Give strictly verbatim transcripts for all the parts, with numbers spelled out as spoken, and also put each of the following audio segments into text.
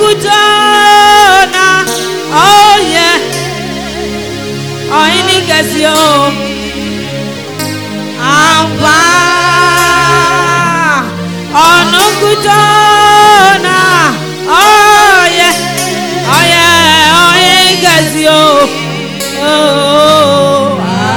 kutona oh yeah oh ini gasio amba ono kutona oh yeah oh yeah oh ini gasio oh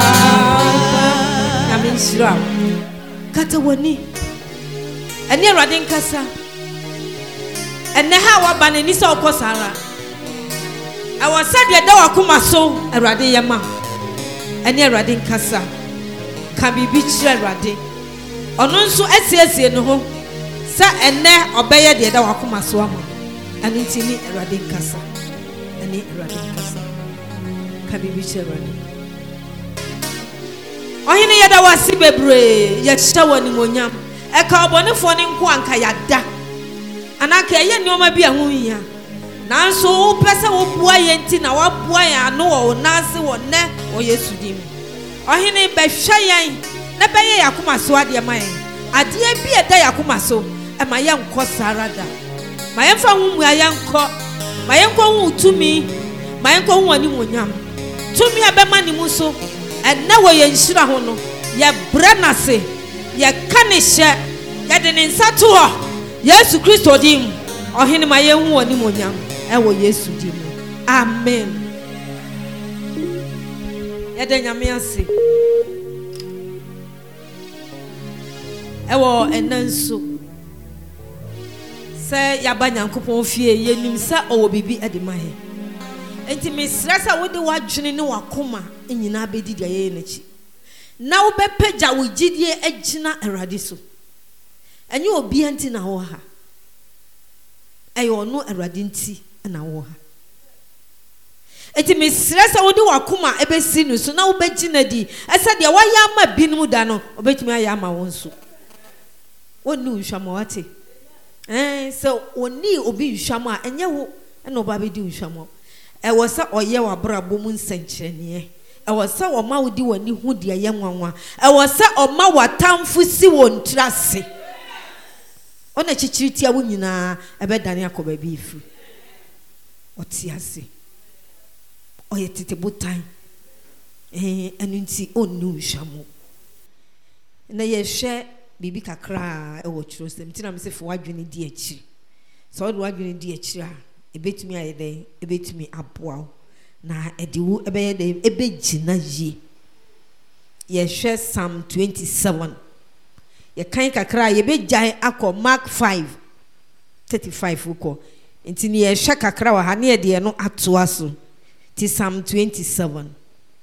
amin shira kata woni eni Awurade nkasa ene ha wa bane ni so okosara e wo sade da wakoma so Awurade yema eni Awurade nkasa ka bibi kire Awurade ono nso asiesie ne ho sa ene obeye de da wakoma so ama anu ntini Awurade nkasa eni Awurade nkasa ka bibi kire Awurade ohine yeda wasi bebre ye hye woni monyam e ka obonefo ne nko anka yada anaka ye nneoma bi ahu hia nanso wo pese wo bua ye nti na wa bua ya no wo nase wo ne wo Yesu dim ohine be hwa yan na be ye yakoma so ade ma yan ade bi e da yakoma so e ma ye nko sarada ma ye fa hu mu ya nko ma ye nko hu tumi ma ye nko hu ani monyam tumi e be ma ni mu so e na wo ye nhira ho no ye brenase ye kanishe ye de ne nsato ho Yesu Kristo dim ohene ma ye hu oni monyam e wo Yesu dim amen ye de nyame ase e wo enanso se ya ba Nyankopon fie ye nim sa owo bibi e de ma he enti me stressa wo de wadwene ne wakoma enyina bedi dia ye nachi na wo bepeja wo gidie agina Awurade so enye obi anti na wo ha ayo no Awurade nti na wo ha eti me stressa wo de wakoma ebesi no so na wo begina di esa de wa ya ma binum da no obetimi aya ma won so woni nhwama wate eh so oni obi nhwama enye wo na oba be di nhwama e wo sa oye wa brabo mu nsankyerene e wo sa o ma wo di wani hu de ye nwanwa e wo sa o ma watamfo si won trase ona chichiriti awu nyina ebedane akoba bi ifu otiase oye tete botan eh anunti onu hwamo na ye hwe bibi kakra e wo chirosem tina me se fo wadwene di akiri so wo wadwene di akiri a ebetumi ayede ebetumi aboa na ediwu ebeyede ebegina yi ye hwe Psalm twenty-seven ye kan kakra ye begyan akọ Mark five thirty-five uko enti ne ye hwe kakra wa ha ne ye de no atoa so ti Psalm twenty-seven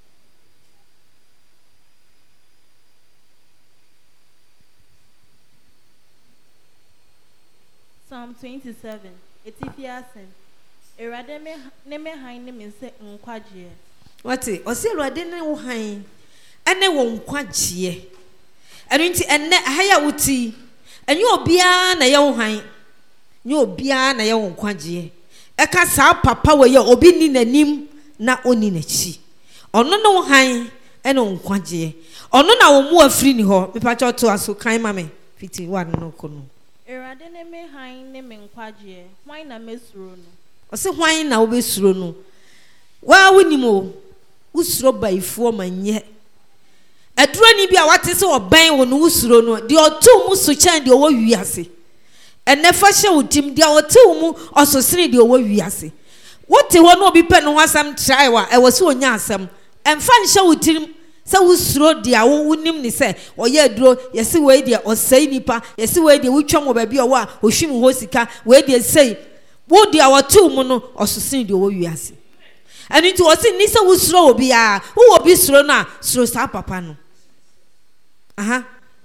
Psalm twenty-seven Etifiasen Erade me ne me han ne me se nkwaje wati o se Erade ne wo han ene wo nkwaje enu nti enne ahaya wuti enye obia na ye wo han nye obia na ye wo nkwaje e ka sa papa we ye obi ni nanim na oni nachi ono no wo han ene wo nkwaje ono na wo mu afiri ni ho me pa cho to aso kan ma me fifty-one no kono Erade ne me han ne me nkwaje hwan na mesuro no o se hwan na wo besuro no wa wonimo usuro baifuo manye aduro ni bi a wate se oban wo no usuro no de otu mu so chan de owo wiase ene fa hye wotim de otu mu ososene de owo wiase wote ho no obi pe no wasam try wa e wo se onya asam emfa nhye wotim se usuro de a wo nim ni se oye aduro yesi we de osai nipa yesi we de wutwam wo ba bi owo a ohwim ho sika we de sei wo de a otu mu no ososene de owo wiase eni to osi ni se usuro obi a wo obi suro na suro sa papa no aha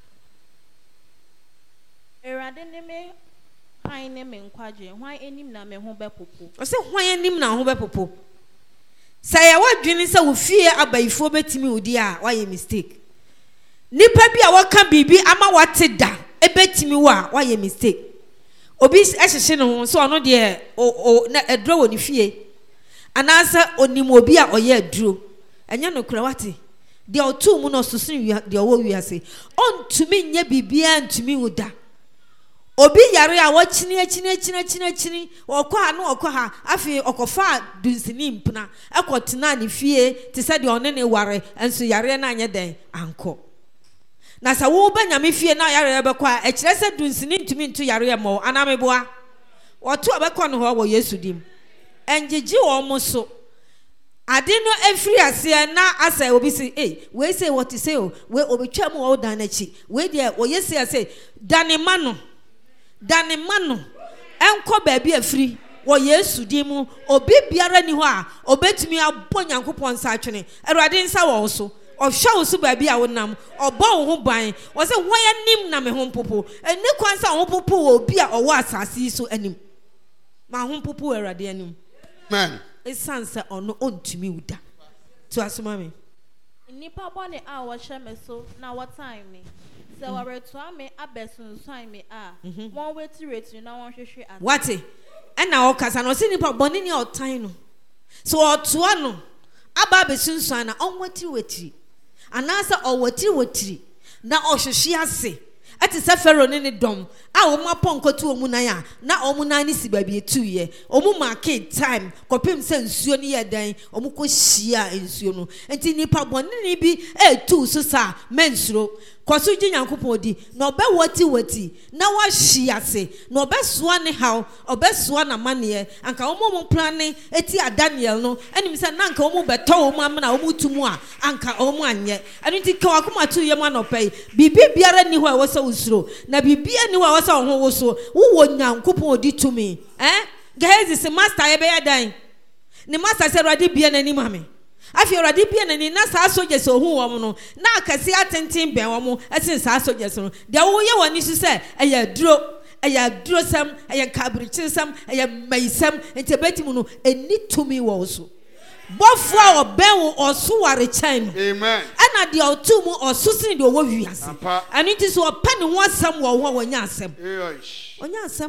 Erade ne me han ne me nkwaje hwan enim na me ho bepopo o se hwan enim na ho bepopo say ya wadwene se wo fie abaifo betimi odi a wa ye mistake nipa bi a waka bibi ama wate da ebetimi wa wa ye mistake obi ehhehye ne ho so ono de o na edro wo ni fie anasa onim obi a oye aduro enya no kura wate de otu mu no soso de owo wiase ontumi nya bibia ntumi wuda obi yare a wachini achini achini achini achini okwa no okwa ha afi okofa dunsini mpna ekotena ne fie te se de one ne ware enso yare na anye den anko na sa wo ba nyame fie na yare bekwa e kire se dunsini ntumi ntu yare mo anameboa oto obekọ no ho wo Yesu dim enjeji wo mo so ade no efiri ase na asa obi si eh we say what you say o we obetwa mu wo dan na chi we de wo Yesu ase dane ma no dane ma no enko ba bi afiri wo Yesu dim obi biara ni ho a obetumi abọ Nyankopon sa atwene Awurade nsa wo so ohwa wo so ba bi a wonam obọ wo ho ban wo se ho ya nim na me ho popo eni kwan sa ho popo obi a owo asase so anim ma ho popo Awurade anim amen esanse ono ontumi uda to asoma me nipa bone a wo hye me so na what time me se wo reto ame abesun swan me a won weti reti na won hwehwe at what e na o kasa no se nipa bone ni otan no so otoa no aba abesun swan na on weti weti anasa o weti weti na o hwehwe ase ati se fero ne ne dom a o ma ponkotu omu nan a na omu nan ni si ba bi etu ye omu market time kopim se nsuo ne ye dan omu ko hia nsuo no enti nipa bone ni bi etu so sa mensuro koso gi Nyankopon di na obe wati wati na wa hia se na obe soa ne haw obe soa na mane anka omu mu plan eti a Daniel no enim se na anka omu beto omu amna omu tumu a anka omu anye enu ti ka wakoma tu ye ma no pay bibi biara ni ho e wo se usuro na bibi ani ho e wo se ho wo so wo Nyankopon di tumi eh Gehazi se master ye be ya dan ni master se Awurade bia na ni mame afi Awurade bia na ni na sa soldiers ohu wo no na akase atenten ben wo mo esin sa soldiers no de wo ye woni su se eya duro eya duro sam eya kabrichi sam eya maisam entebeti mu no eni tumi wo so bofo a oben wo oso ware chan amen ana de otu mu oso sin de wo wiase ani ti so opa ne ho asam wo ho wonya asam onya asam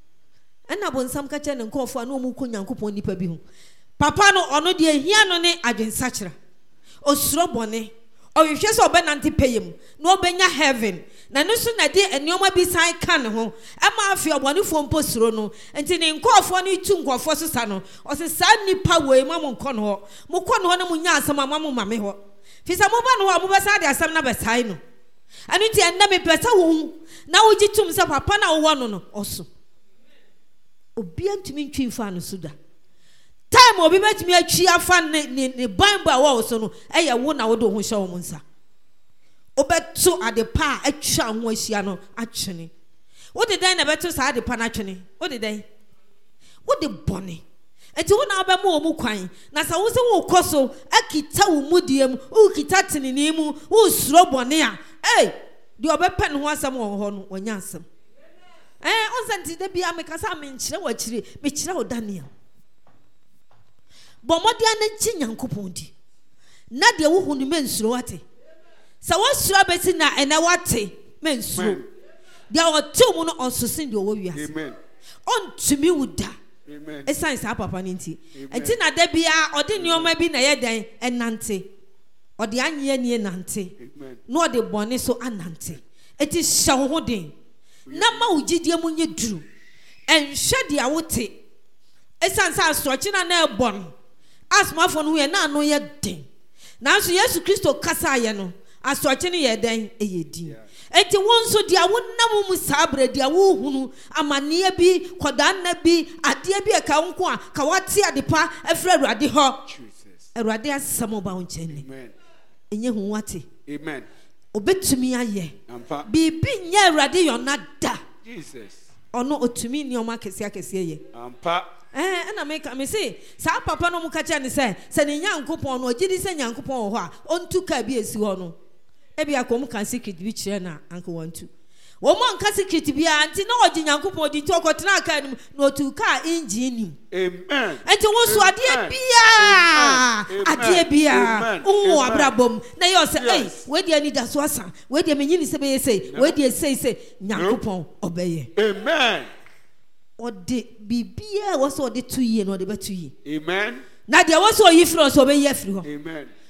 ana bon sam ka che ne nkofo na omu ko Nyankopon nipa bi ho papa no ono de hia no ne adwensakira osuro bone ohwehwe so obenante payem na obenya heaven na no so na de enioma bi san kan ho ema afi obone fo mposuro no enti ne nkofo no itu nkofo so sa no o se sa nipa we ma mo nkɔ no ho mo kɔ no ho na mo nya asam ama mo mame ho fi sa mo ba no ho mo ba sa de asam na besai no anu ti enna me pesa wo na wo gitum sa papa na wo no no oso obi antumi ntwi fa no suda time obi betumi atwi afa ne ne Bible a wo so no eye wo na wo do ho hye wo nsa obeto adepa atwa ho ahia no atwene wo de dan na beto sa adepa na atwene wo de dan wo de bone enti wo na obemu wo mu kwan na sa wo se wo koso akita wo mudiem wo kita tinini mu wo suro bone a eh de obepa ne ho asam wo ho no wonya asam eh onsanti de bia me kasa me nkyire wa kyire me kyire wo Daniel bomodia na chi Nyankopon di na de wo hu ni mensuro wate sa wo suro beti na ena wate mensuro de o tu mu no onsosin de wo wiase amen on tumi wuda amen esan sa papa ni nti enti na de bia ode nioma bi na ye dan enante ode anye ni enante no ode bone so anante eti hye ho den na ma ugidie mu nye duru enhwe de awote esan sa asrochi na na ebon asmafo no ye na no ye den nanso Yesu Kristo kasa ye no asrochi ne ye den eyedi enti wonso dia wonam mu sabre dia wo hunu amane bi koda na bi ade bi e ka nko a ka wate adepa afra Awurade ho Jesus Awurade asamo ba wonchene amen enye hu wate amen obetumi aye ampa bibi nya Awurade yona da Jesus ono otumi ni o ma kese akese ye ampa eh na me ka me say sa papa no mu ka cha ne say se ne Nyankopon no ogidi se Nyankopon wo ho a ontu ka bi esi ho no e bia kom kan secret bi kire na anko wantu wo mo nka secret bia anti na ogi Nyankopon di to okotena ka nim na otu ka engine nim amen enti wo so ade bia ade bia wo abrabom na yo say eh we dia ni da so asa we dia menyi ni se be say we dia say say Nyankopon obeye amen ode bibia wo so ode two year no ode be two year amen na dia wo so yi front so be year free ho amen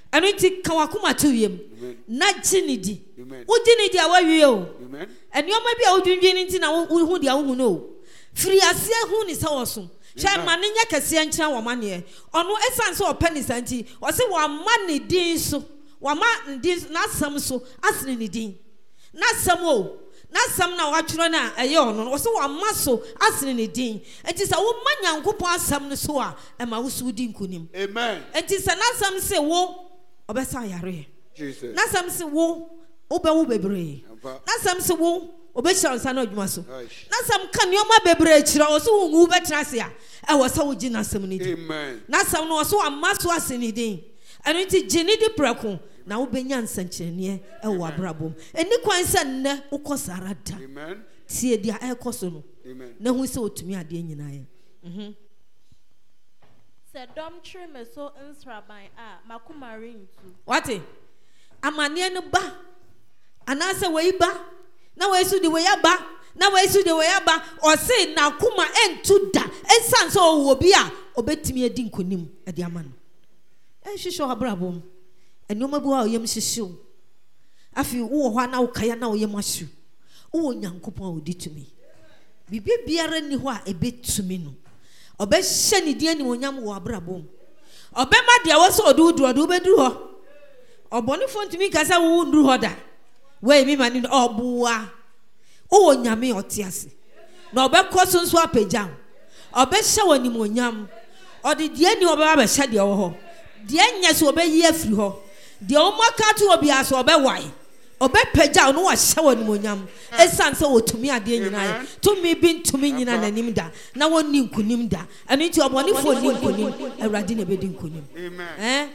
ɛno nti ka wakoma to wiem na gye ne di wogye ne di a wawie o ɛnneɔma bi a wodwindwin nti na wohu deɛ wohu no o firi aseɛ hu ne sɛ wɔ so hwɛ ma ne nyɛ kɛseɛ nkyerɛ wɔ maneɛ ɔno ɛsiane sɛ ɔpɛ ne saa nti ɔse wama ne din so wama ne din n'asɛm so asene ne din n'asɛm o n'asɛm na watwerɛ no a ɛyɛ ɔno no ɔse wama so asene ne din enti sɛ woma Nyankopɔn asɛm no so a ɛma wo so wodi nkonim amen enti sɛ n'asɛm se wo ɔbɛsa yareɛ n'asɛm se wo wobɛwo bebree n'asɛm se wo obɛhyira nsa na adwuma so n'asɛm ka nneɔma bebree kyerɛ ɔse wo ngu bɛtena ase a ɛwɔ sɛ wogye n'asɛm no di n'asɛm no ɔse wama so asene ne din ɛno nti gye ne di prɛko na wobɛnya nsɛnkyerɛnneɛ ɛwɔ abrabom ɛni kwan sɛ nnɛ wokɔ sara da tie deɛ ɛrekɔ so no na hu sɛ wotumi adeɛ nyinaa yɛ sɛ dɔm kyerɛ me so nsraban a makoma rentu wate amanneɛ no ba anaasɛ wɔyi ba na wɔyi so de wɔyi aba na wɔyi so de wɔyi aba ɔse n'akoma ɛntu da ɛsiane sɛ ɔwɔ bi a ɔbɛtumi adi nkonim ɛde ama no ɛhwehwɛ wɔ abrabom ɛnneɔma bi wɔ a ɔyam hyehyew afei wowɔ hɔ a na wokaya na ɔyam ahyew wowɔ Nyankopɔn a ɔdi tumi biribi biara nni hɔ a ɛbɛtumi no ɔbɛhyɛ ne din animuonyam wɔ abrabom ɔbɛma deɛ wɔ sɛ ɔde woduru ɔde wobɛduru hɔ ɔbɔnefoɔ ntumi ka sɛ wowo nduru hɔ da wɔyɛ mi ma ne no ɔboa wowɔ Nyame ɔte ase na ɔbɛkɔ so nso apagya wo ɔbɛhyɛ wɔ animuonyam ɔde deɛ ni ɔbɛba bɛhyɛ deɛ wɔ hɔ deɛ nyɛ so ɔbɛyi afiri hɔ deɛ ɔmo aka to wɔ bia so ɔbɛwae ɔbɛpagya wo no wahyɛ wɔ animuonyam ɛsiane sɛ wɔtumi adeɛ nyinaa tumi bi ntumi nyina n'anim da na wɔnni nkonim da ɛno nti ɔbɔnefoɔ ni nkonim Awurade na ɛbɛdi nkonim ɛn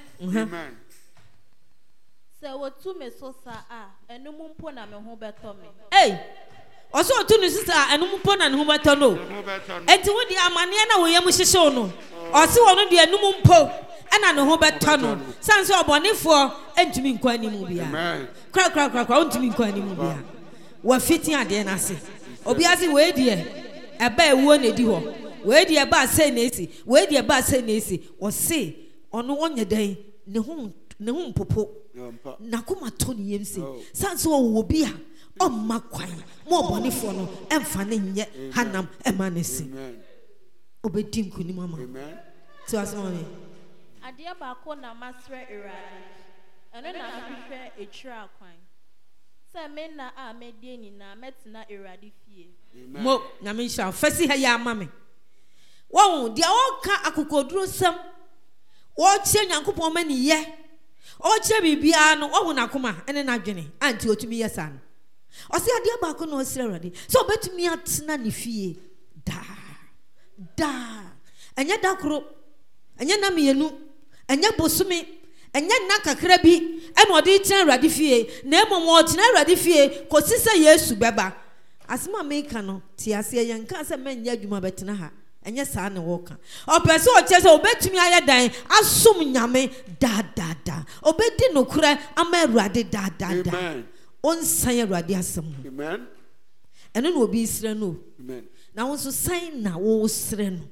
sɛ wɔtu me so sa a ɛno mu mpo na me ho bɛtɔ me ei ɔsɛ ɔtu ne so sa a ɛno mu mpo na ne ho bɛtɔ no enti wo deɛ amanneɛ na wɔyɛ mu hyehyew no ɔse wɔ no deɛ ɛno mu mpo ɛna ne ho bɛtɔ no sane sɛ ɔbɔnefoɔ ɛntumi nkɔ anim biara korakorakorakora ɔntumi nkɔ anim biara wɔfiti adeɛ no ase obi ase wei deɛ ɛba ɛwuo na ɛdi hɔ wei deɛ ɛba asɛe na ɛsi wei deɛ ɛba asɛe na ɛsi ɔse ɔno ɔnyɛ dɛn ne ho ne ho mpopo n'akoma tɔ ne yam se sane sɛ ɔwɔ bi a ɔmma kwan ma ɔbɔnefoɔ no ɛmfa ne nyɛ hanam ɛma ne se ɔbɛdi nkonim ama ti wasɛm ame adeɛ baako na masrɛ Awurade ɛno na mehwehwɛ ɛkyirɛ akwan sɛ me na a mɛdie nyinaa mɛtena Awurade fie mo Nyame nhyira fɛsi ha yɛ ama me wɔn deɛ ɔka akokoduro sɛm wɔkyerɛ Nyankopɔn ma ne yɛ ɔkyerɛ biribiara no ɔho n'akoma ɛne n'adwene anti otumi yɛ saa no ɔsɛ adeɛ baako na ɔsrɛ Awurade sɛ ɔbɛtumi atena ne fie daa daa ɛnyɛ da koro ɛnyɛ na mmienu ɛnyɛ bosome ɛnyɛ nna kakra bi ɛna ɔde tena Awurade fie na mmom ɔtena Awurade fie kɔsi sɛ Yesu bɛba asɛm a meka no te aseɛ yɛnka sɛ mɛnyɛ adwuma bɛtena ha ɛnyɛ saa na wɔka ɔpɛ sɛ ɔkyerɛ sɛ ɔbɛtumi ayɛ dan asom Nyame daadaadaa ɔbɛdi nokorɛ ama Awurade daadaadaa ɔnsan Awurade asɛm ho ɛno na obi srɛ no na wo nso san na wo srɛ no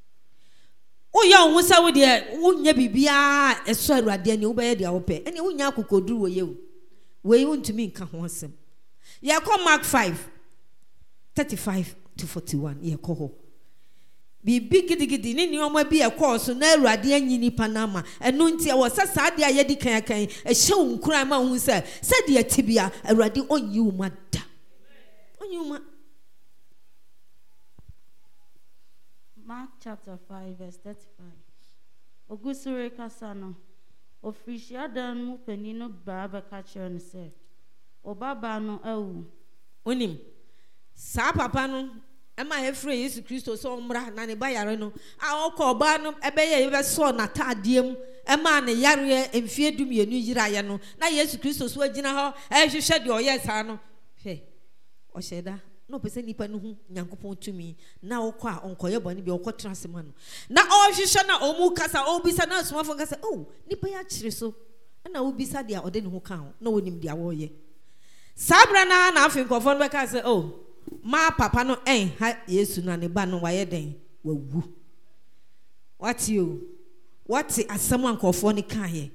woyɛ wo sɛ wo deɛ wonya biribiara ɛsɔ Awurade ani wobɛyɛ deɛ wopɛ ɛne wonya akokoduru wɔ yɛ wo wei wontumi nka ho asɛm yɛkɔ Mark five thirty-five to forty-one yɛkɔ hɔ bibi gidigidi ne nneɔma bi ɛkɔɔ so na Awurade anyi nipa no ama ɛno nti ɛwɔ sɛ saa deɛ a yɛdi kankan ɛhyɛ wo nkuran ma wo sɛ sɛdeɛ te bia Awurade ɔnyi wo ma da ɔnyi wo ma Mark chapter five verse thirty-five. Ogusure kasano. Official dan mu penino baba kakyere no se. Obaba no awu. Onim. Sa papa no ema efre Yesu Kristo so omra na ne ba yare no. A okọ oba no ebeye yebe so na taadiem ema ne yare emfie dumienu yiraye no. Na Yesu Kristo so agina ho ehwehwe de oye sa no. Hwe. O sheda no pese nipa no hu Nyankopɔn tumi na wokɔ a onkoye bɔne bi wokɔ trasema no na ɔhwehwɛ na ɔmu kasa ɔbisa na asomafo kasa oh nipa ya kyere so na wobisa de a ɔde ne ho ka ho na wonim de a wɔyɛ sabra na na afi nkɔfo no bɛka sɛ oh ma papa no ɛn ha Yesu na ne ba no wayɛ den wawu wati o wati asɛm ankɔfo ne kaayɛ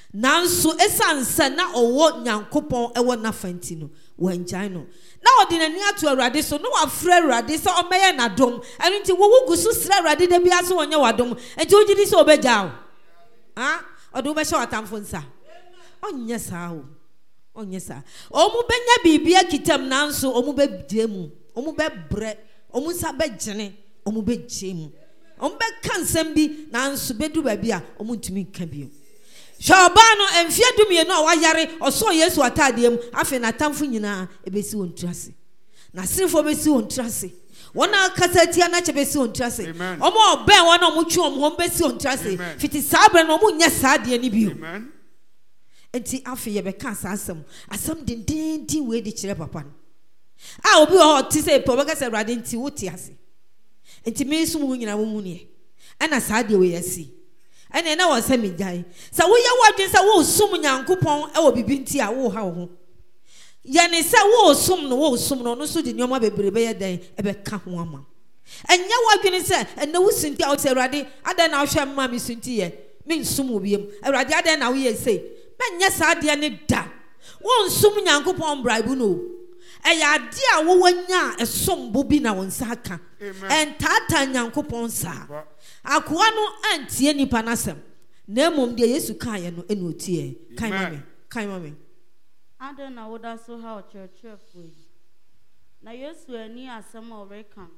nanso esanse na owo Nyankopɔn ewo na fanti no wanjan no na odi nani ato Awurade so no wafrɛ Awurade so omeye na dom eno nti wo wugu so srɛ Awurade da bia so wonye wadom enti ogidi so obegya ha odo be hye watamfo nsa onye saa o onye saa omu benya bibia kitam nanso omu be demu omu be bre omu sa be gene omu be gemu omu be kansam bi nanso bedu ba bia omu ntumi ka bio Shobano emfie dumie no wayare oso Yesu atadiem afi na tamfo nyina ebesi wontrase na sirfo besi wontrase wona kasatia na chebesi wontrase omo oben wona omo twu omo besi wontrase fiti sabre no omo nya saade ni bio amen enti afi ye be ka asam asam dindindin we di kire papa a obi o ti se po be ka se Awurade nti wote ase enti me sum nyina wo mu ne ana saade we yasi ene na wo se migyan sa wo ye wadwen sa wo sum Nyankopɔn e wo bibi nti a wo ha wo ye ne sa wo sum no wo sum no no so di nyoma bebrebe ye dan e be ka ho ama enye wadwen se ene wo sinti a wo se Awurade adan na wo hwe ma mi sinti ye me nsum obiem Awurade adan na wo ye sei menye sa de ne da wo nsum Nyankopɔn bribe no e ya de a wo wanya esom bo bi na wo nsa aka entata Nyankopɔn sa akoa no antie nipa nasem na emom de Yesu kan ye no enu otie kan mame kan mame ade na woda so ha ochurchurfo yi na Yesu ani asem o rekan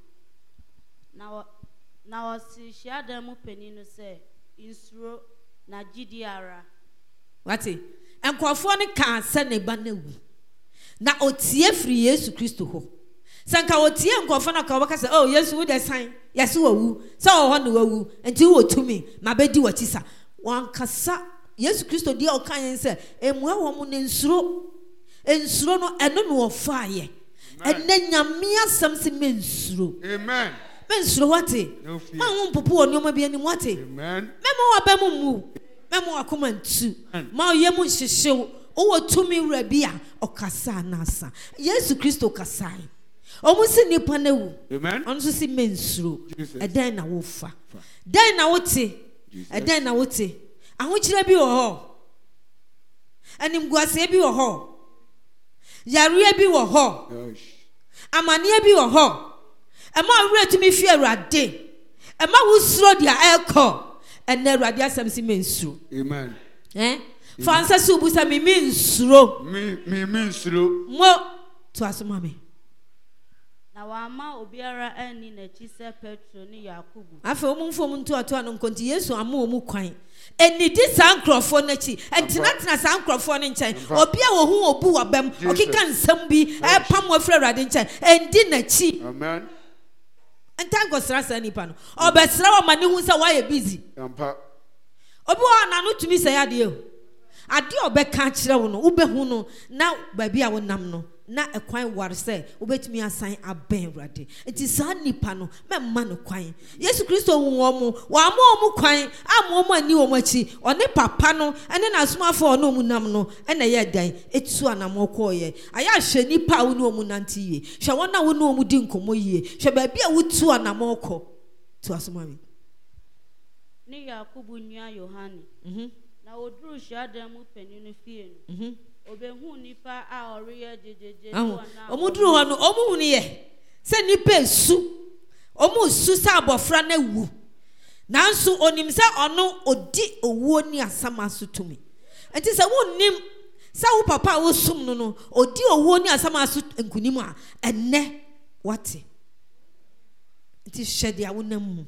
na na wasi shiada mu pani no se insuro na gidiara wati enkofo ne kan se ne ba na wu na otie firi Yesu Kristo ho sanka otie enkofo na ka waka se oh Yesu wo de san yesi wawu sa wo ho ne wawu enti wo tumi mabedi wachisa wankasa Yesu Kristo dia o kan se emua wo mu ne nsuro ensuro no eno no ofaaye enne nyame asem se mensuro amen mensuro wate ma wo mpopo wo nyoma bi anim wate amen memo wa ba mu mu memo akoma ntu ma ye mu hyehyew wo tumi wura bia okasa na asa Yesu Kristo kasai omusi nipa na wu amen onso si mensuro eden na wo fa den na wote eden na wote ahokyere bi wo ho anim guase bi wo ho yare bi wo ho amane bi wo ho ema wura tumi fi Awurade ema wo suro dia eko ena Awurade asem si mensuro amen eh fansa su busa mi mensuro mi mi mensuro mo to asoma me na wama obiara ani na chi se Petro ni Yakubu afa omumfo omuntu ato anu nkonti Yesu ama omu kwan eni di sankrofo na chi entina tena sankrofo ne nchen obi a wo hu obu wabam okika nsam bi e pam afra Awurade nchen endi na chi amen entango srasa nipa no obesra wa mane hu se wa ye busy ampa obi wa na no tumi se yade o ade obeka kire wo no ubehu no na ba bia wo nam no na ekwan war se obetumi asan aben Awurade enti sa nipa no memma no kwan Yesu Kristo hu omo wa ma omu kwan ama omu ani omu achi one papa no ene na asomafo ono omu nam no ene ye dan etu anamo koye aya hwe nipa wo no omu nanti ye hwe wona wo no omu di nkomo ye hwe ba bia wo tu anamo ko tu asomami ni Yakubu nua Yohane mhm na oduru shiada mu pani no fie no mhm obehu nipa a oriye jejeje no na omuduru ho no omu hunu ye se nipa esu omu su sa abofra na wu nanso onim se ono odi owuo ni asama so tumi enti se wonnim se wo papa wo sum no no odi owuo ni asama so nkunim a enne wate enti hwede a wonam mu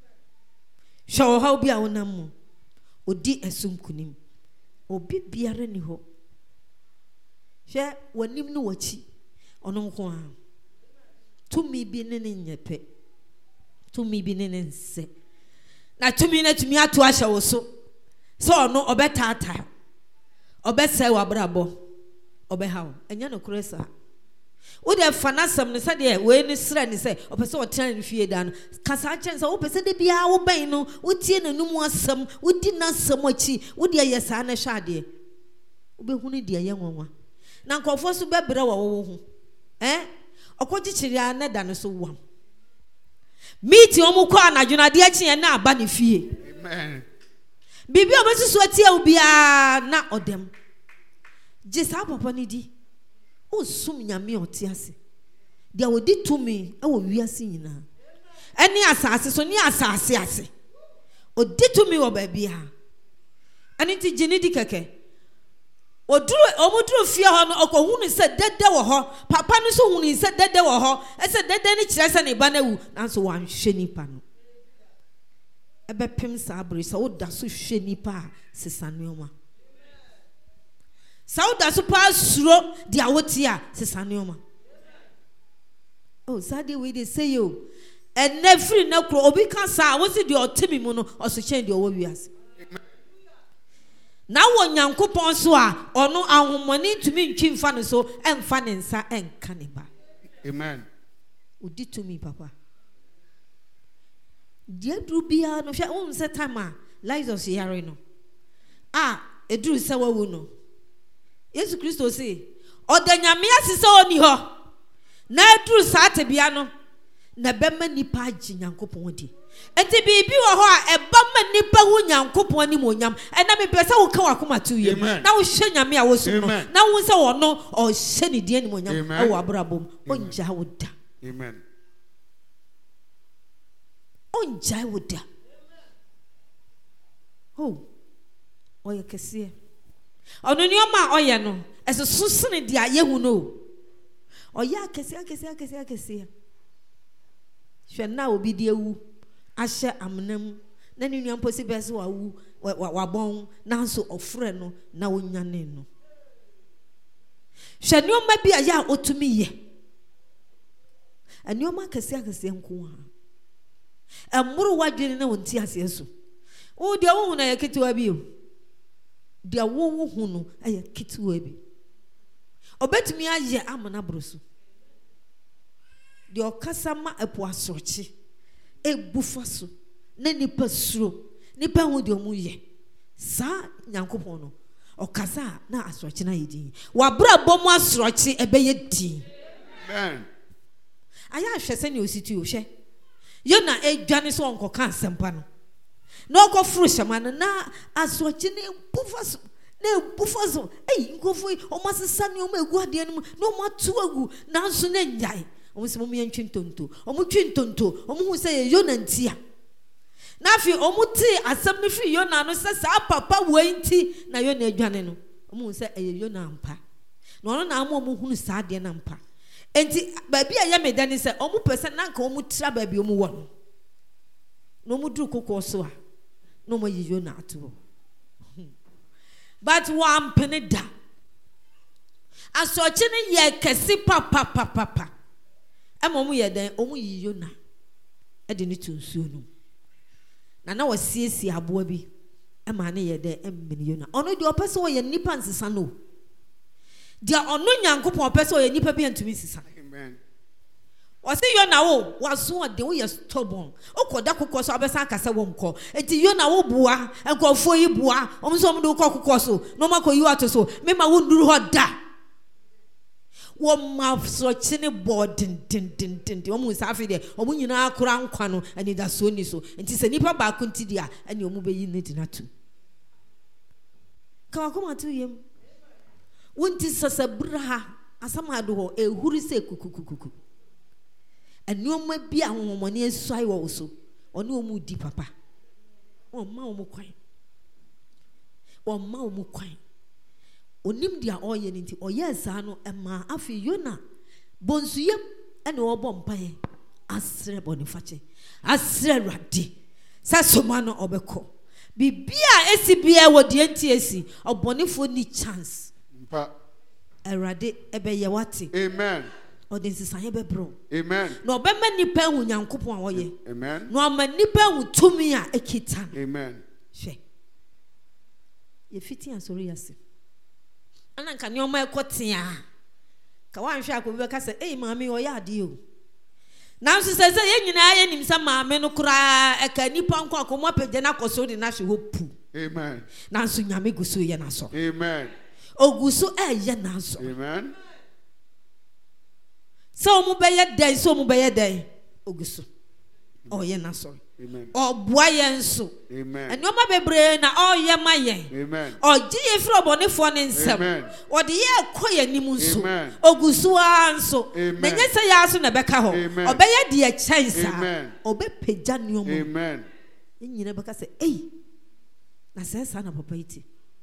hwe ha obi a wonam mu odi esum kunim obi biara ni ho she wanim no wachi ono nko a tumi bi ne ne nyepe tumi bi ne ne nse na tumi na tumi ato ahya wo so so ono obetata obese wabrabo obehaw enya no kresa wo de fanasam ne sade we ne sra ne se opese otena ne fie da no kasa chen se wo pese de bia wo ban no wo tie nanum asam wo di nasam achi wo de yesa na hwade wo be hunu de ye nwanwa na nkofo so bebre wo wo hu eh okogichiri ana da no so wam miti omu kwa anadwuna de achi na aba ne fie amen bibi obesusu atia obia na odem jesa papa ni di o sum nyame otiase dia wodi tumi e wo wiase nyina eni asase so ni asase ase odi tumi wo ba bia ani ti gini di keke oduru omuduru fie ho no okohunu se dede wo ho papa no so hunu se dede wo ho e se dede ni kire se ne ba na wu nanso wanhwe nipa no ebe pem sa abri sa oda so hwe nipa sesanuoma sa oda so pa suro dia wotia sesanuoma oh sadi we dey say yo and every na kro obi kan sa wo se de otemi mu no oso chen de owo wiase na wo nyankopon so a ono ahomoni tumi ntwi mfa no so emfa ne nsa enka ne ba amen odi tumi papa dia drubia no hwe won se time a Lazarus yare no ah eduru se wawu no Yesu Kristo se odanyame asise oni ho na eduru sa tebia no na bema nipa agi nyankopon di enti bibi wo ho a eba ma nipa hu nyankopon ni monyam ena me pese wo ka wakoma tu ye na wo hye nyame a wo so no na wo se wo no o hye ne die ni monyam e wo abrabom onja wo da amen onja wo da oh oye kese ono ni o ma oye no eso susene dia ye hu no oye akese akese akese akese hwe na obi die wu ahye amnam na ni nuam possible se wa wu wa bon nanso ofre no na wonyane no hwe ni o ma bia ya otumi ye ani o ma kese akese nko ha emuru wadwene na wonti ase so o dia wo hu na ya ketiwa bi o dia wo hu no ya ketiwa bi obetumi aye amana broso de okasama epo asrochi ebufaso na nipa suro nipa hu de omu ye sa nyankopon no okasa na asrochi na yedi wa bra bomu asrochi ebeye di amen aya hwese ne ositu o hwe yona edwane so onko kan sempa no na okofuru shama no na asrochi na ebufaso na ebufaso ei nkofu o masesa ne o ma egu ade no na o ma tu agu na nso na nyai omo se mo me ntwi ntonto omo twi ntonto omo hu se ye Yona ntia na afi omo ti asem ne fi Yona no se sa papa wo nti na Yona adwane no omo hu se ye Yona ampa na ono na amo omo hu sa de na ampa enti ba bia ye medani se omo pese na nka omo tra ba bia omo wo no no omo duru kokko so a no mo ye Yona ato but one penny da asoche ne ye kesi papa papa papa ema omu ye den omu yi Yona e de ni tunsuo no na na wasiesie aboa bi ema ne ye den emmeni Yona ono de opese wo ye nipa nsesa no dia ono nyankopon opese wo ye nipa bi antumi sisa amen wasi Yona wo waso de wo ye stubborn okoda kokko so abesa akasa wo mko enti Yona wo bua enkofo yi bua omso omdo kokko so no makoyi wato so mema wo nduru ho da wo mafso chine bodin din din din din omu safi de omu nyina akura nkwa no ani da so ni so enti se nipa ba kunti dia ani omu be yi ne dinatu ka wakoma tu yem wonti sasabra asama do ho ehuri se kukukukuku ani omu bi ahomoni esuai wo so oni omu di papa o ma omu kwan o ma omu kwan onim dia oye nti oye sa no ema afi Yona bonsuyem ene obo mpaye asre bonifache asre rade sasoma no obeko bibia esi bia wodi enti esi obonifo ni chance mpa erade ebeye wate amen odin sisan bebro amen no obema nipa hu nyankopon awoye amen no ama nipa hu tumi a ekita amen hwe ye fiti ansori yase ana nka ne oma ekotia ka wanhwe akobi be ka se eh maame o ya ade o nanso se se ye nyina ye nim se maame no kura e ka nipa nko akomo apagye na koso de na hwe hopu amen nanso nyame gusu ye na so amen ogusu e ye na so amen so mu be ye den so mu be ye den ogusu o ye na so Amen. Ɔboa yɛn so. Amen. Ɛnneɛma bebree na ɔyɛ ma yɛn. Amen. Ɔgye yɛ firi ɔbɔnefoɔ ne nsam. Amen. Ɔde yɛ kɔ yɛn anim nso. Amen. Ogu so ara nso. Amen. Na nyɛ sɛ yɛa so na bɛka hɔ. Amen. Ɔbɛyɛ deɛ kyɛn saa. Amen. Ɔbɛpagya nneɛma. Amen. Yɛn nyinaa bɛka sɛ ei na sɛ saa na papa yi ti.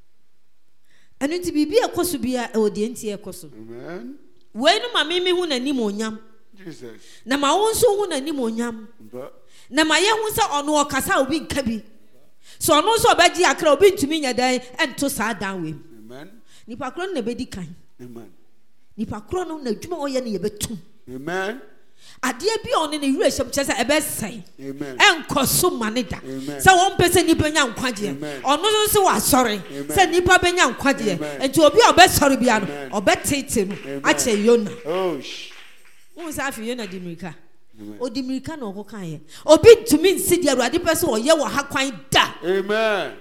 Ɛno nti biribi a ɛkɔ so bia ɛwɔ deɛ nti ɛkɔ so. Amen. Wei no ma mimi hu n'anim onyam. Jesus. Na ma wo nso hu n'anim onyam. Na ma yɛ hu sɛ ɔno ɔkasa obi nka bi. So ɔno nso ɔbɛgye akra obi ntumi nya dan ɛnto saa dan wei mu. Amen. Nipa koro no na bɛdi kan. Amen. Nipa koro no na adwuma ɔyɛ no yɛbɛtum. Amen. Adeɛ bi a ɔne ne wura hyɛm kyerɛ sɛ ɛbɛsɛe. Amen. Ɛnkɔ so ma ne da. Amen. Sɛ wɔn mpɛ sɛ nipa nya nkwagyeɛ. Amen. Ɔno nso wɔ asɔre. Amen. Sɛ nipa bɛnya nkwagyeɛ. Amen. Nti obi a ɔbɛsɔre bia no Amen. ɔbɛtete no Amen. akyɛ Yona. Oh sh. Wɔn sɛ afi Yona di mirika. Amen. Odi mirika na ɔkɔ kan yɛ. Obi ntumi nsi deɛ Awurade pɛ sɛ ɔyɛ wɔ ha kwan da. Amen.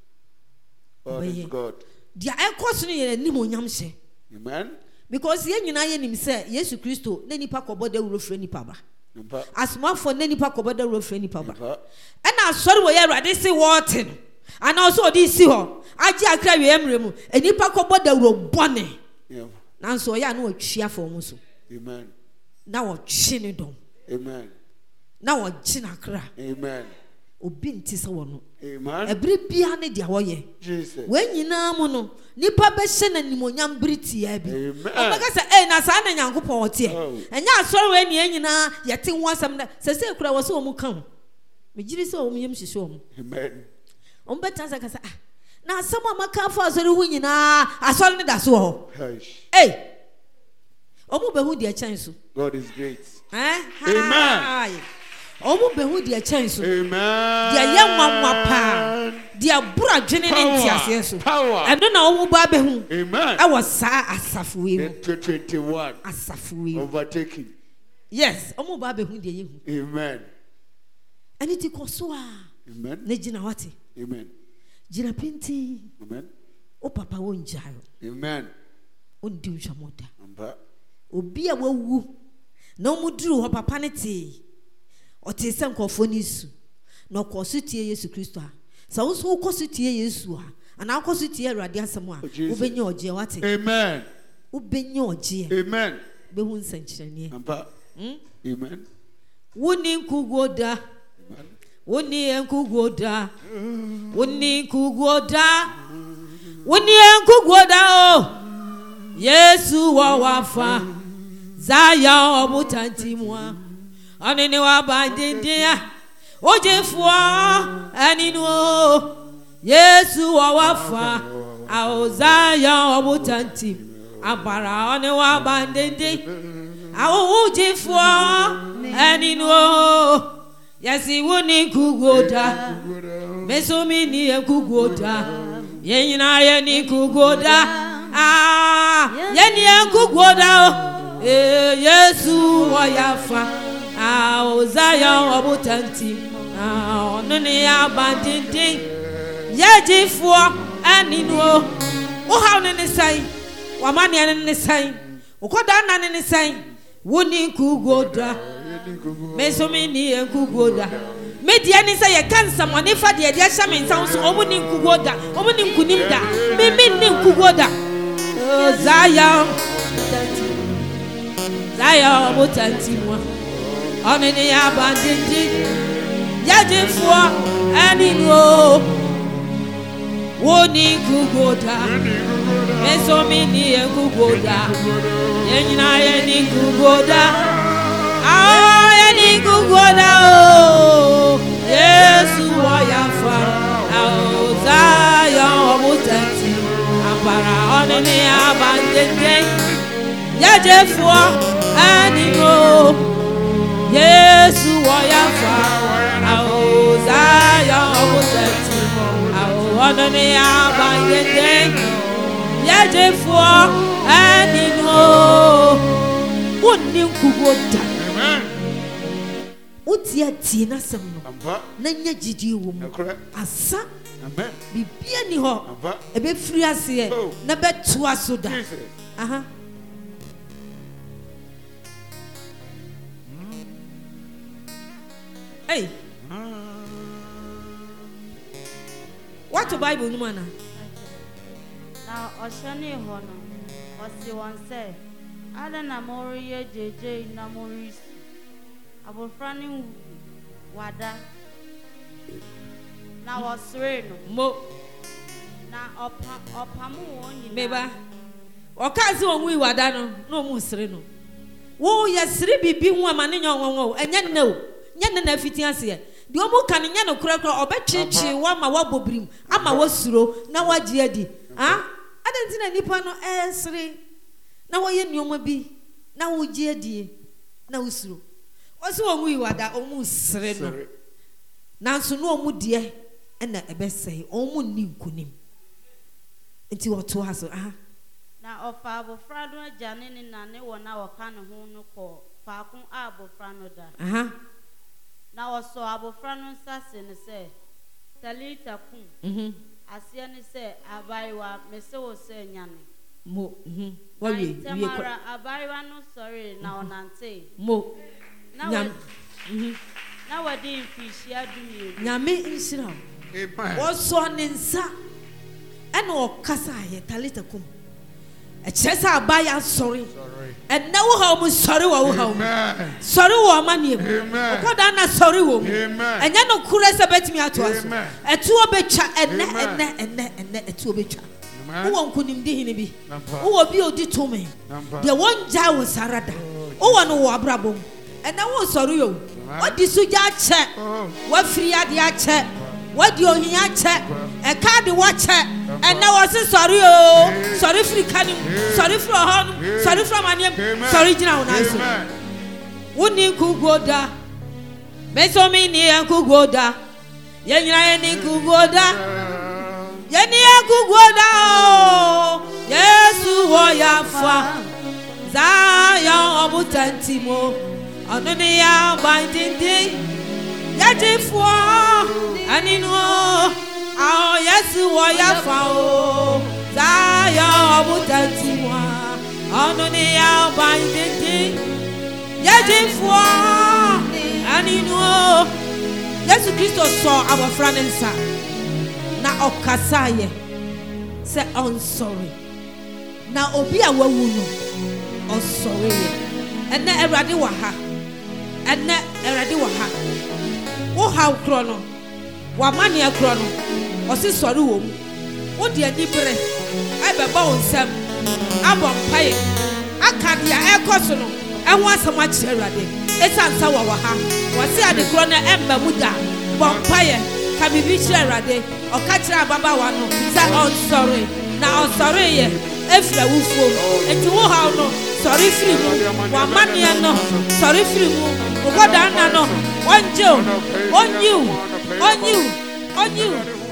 God is Ɔbɛyɛ. God. Deɛ ɛkɔ so no yɛ n'anim onyam hyɛ. Amen. Because yɛn nyinaa yɛ nim sɛ Yesu Kristo ne nipa kɔbɔ dawuro fira nipa ba. Amen. Asomafoɔ ne nipa kɔbɔ dawuro fira nipa ba. Amen. Ɛna asɔre wɔ yɛ Awurade se wɔɔte no. Ana ɔso ɔde si hɔ. Agye akra wie mmerɛ mu. Enipa kɔbɔ dawuro bɔne. Yeah. Nanso ɔyɛ ano ɔtwi afɔ mu so. Amen. Na ɔtwi ne dɔm. Amen. Na ɔgye n'akra. Amen. Obi nti sɛ wɔ no. Amen. Ɛbere bia ne deɛ wɔyɛ. Jesus. Wɔn nyinaa mu no nipa bɛhyɛ n'animonyam bere tia bi. Amen. Ɔbɛka sɛ ɛy na saa na Nyankopɔn ɔteɛ. Oh. Ɛnyɛ asɔre wɔ nie nyinaa yɛte ho asɛm dɛ sɛ sɛ kura wɔ sɛ wɔn ka ho. Megyiri sɛ wɔn yam hyehyɛ wɔn. Amen. Wɔn bɛtena sɛ kasa ah na asɛm a maka afɔ asɔre ho nyinaa asɔre ne da so wɔ hɔ. Hush. Ɛy wɔn bɛhu deɛ kyɛn so. God is great. Ɛn Amen. wɔn bɛhu deɛ kyɛn so. Amen. Deɛ yɛ nwanwa paa. Deɛ bura dwene ne ntiaseɛ so. Power. Ɛno na wɔn ba bɛhu. Amen. Ɛwɔ saa asafo yi mu. twenty twenty-one. Asafo yi mu. Overtaking. Yes, wɔn ba bɛhu deɛ yɛhu. Amen. Ɛne ti kɔ so a. Amen. Ne gyina hɔ te. Amen. Gyina pintin. Amen. O papa wo ngyae. Amen. O ndi nhwɛmo da. Amen. Obi a wawu. Na ɔmo duru hɔ papa ne te. Ɔte sɛ nkɔfoɔ ne su. Na ɔkɔ so tie Yesu Kristo a. Sɛ wo so wokɔ so tie Yesu a. Ana akɔ so tie Awurade asɛm a. Wobɛnya ɔgyeɛ wate. Amen. Wobɛnya ɔgyeɛ. Amen. Bɛhu nsɛnkyerɛnneɛ. Amen. Amen. Woni nkuguo da. Woni nkuguo da. Woni nkuguo da. Woni nkuguo da o. Yesu wa wafa. Zaya obutantimwa. Anene wa bandindia. Ojefuwa aninu. Yesu wa wafa. Aozaya obutantim. Abara ane wa bandindi. Aojefuwa aninu. Yasi woni kugoda. Mesumi ni kugoda. Yenyina ye ni kugoda. Ah, yeni kugoda. Eh, Yesu wa yafa. Ah, Ozaya wa butanti. Ah, onene ya bandindi. Yejifo aninu. O ha onene sai. Wamani anene sai. Ukoda na anene sai. Woni kugoda. Mesumi ni kugoda. Media ni say ye cancer money for the dia shamin sounds omuni kugoda. Omuni kunimda. Mimi ni kugoda. Zaya. Zaya butanti mo. Onene ya bandindi. Yajifo anino. Woni kugoda. Mesumi ni kugoda. Yenyina ye ni kugoda. Ah, yani kugoda o. Yesu wa yafa. Aozaya obutanti. Apara onene abandende. Yajefo animo. Yesu wa yafa. Aozaya obutanti. Ao onene abandende. Yajefo animo. Woni kugoda. Utia tina samno. Na nya gidi wo mu. Asa. Amen. Bibia ni ho. Ebe firi ase na betu asoda. Aha. Hey. What Bible no mana? Now Oshani Hono, Osi one say, Ada na mori ye J J na mori. Abofrani wada. Na wasreno. Mo. Na opa opamu woni. Meba. Okazi onwi wada no, no mu sre no. Wo yesre bibi hu amane nyo wonwo, enye nne o. Nye nne na fiti ase. Di omu kan nye no kura kura obetwetwe wa ma wa bobrim, ama wasuro na wagye adi. Ha? Adanti na nipa no esre. Na wo ye nioma bi, na wo gye adi, na usuro. Osi onwi wada omu sre no. Nanso no omu de ena ebesei, omu ni nkunim. Enti woto ha so, aha. Na ofa abofra do agane ne nane wona woka ne ho no ko faakon abofra no da. Aha. Na oso abofra no nsase ne se talita kun. Mhm. Asia ne se abaiwa mese wo se nyane. Mo, mhm. Wa wie, wie ko. Abaiwa no sorry na onante. Mo. Na mhm. Na wadi mfishia dumie. Nyame nshira. Amen. Oso ne nsa. Ena okasa ye talita kun. A chesa abaya sorry. And now how much sorry wo how. Sorry wo mani. Ko da na sorry wo. And ya no kuresa betimi ato aso. Etu obecha enne enne enne enne etu obecha. Wo nkunim di hini bi. Wo bi odi to me. De won ja wo sarada. Wo no wo abrabom. And now wo sorry yo. What di suja che. Wo free ade a che. What do you hear? A card watcher, and now I say sorry, oh, sorry for canning, sorry for home, sorry for my name, sorry, now. Wouldn't you go da? Beso me near Kugoda, Yanni Kugoda, Yanni Kugoda, yes, who are ya fa Zion Obutantimo, on the air binding day. Yatifo aninu awo yesu wo yafa o Zion Obutantimo onu ni ya banditi Yatifo aninu Yesu Kristo so abofra ne nsa na okasa ye say I'm sorry na obi a wawu no I'm sorry enne Awurade wa ha enne Awurade wa ha wo ha kro no wa mane akro no o se sori wo mu wo de ani bere ai beba wo nsam abom paye akade a ekoso no ehwo asam a kire Awurade esansa wa wa ha wo se ade kro no emba mu da bom paye ka bibi kire Awurade o ka kire ababa wa no say on sorry na on sorry ye efra wufo enti wo ha no sorry free mu wa mane no sorry free mu wo da na no on you on you on you on you